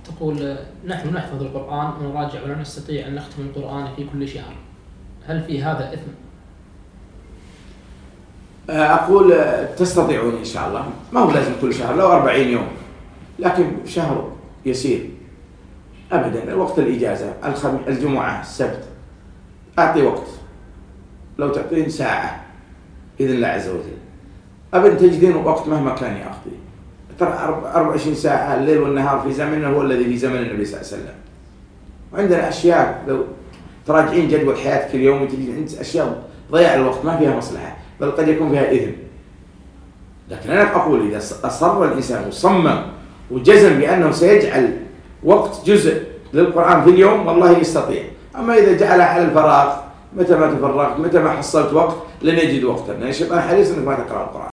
تقول نحن نحفظ القرآن ونراجع ولا نستطيع أن نختم القرآن في كل شهر، هل في هذا إثم؟ أقول تستطيعون إن شاء الله، ما هو لازم كل شهر، لو 40 يوم، لكن شهر يسير أبدا. وقت الإجازة الجمعة السبت أعطي وقت، لو تعطين ساعة بإذن الله عز وجل أبدا تجدين وقت مهما كان يا أختي. ترى 24 ساعة الليل والنهار في زمننا هو الذي في زمن النبي صلى الله عليه وسلم. وعندنا أشياء لو تراجعين جدول حياتك اليوم وتجد أنت أشياء ضياع الوقت ما فيها مصلحة، بل قد يكون فيها إثم. لكن أنا أقول إذا أصر الإنسان وصمم وجزم بأنه سيجعل وقت جزء للقرآن في اليوم والله يستطيع. أما إذا جعل على الفراغ، متى ما تفرغت متى ما حصلت وقت لن يجد وقتا، لأن الشيطان حريص أنك ما تقرأ القرآن.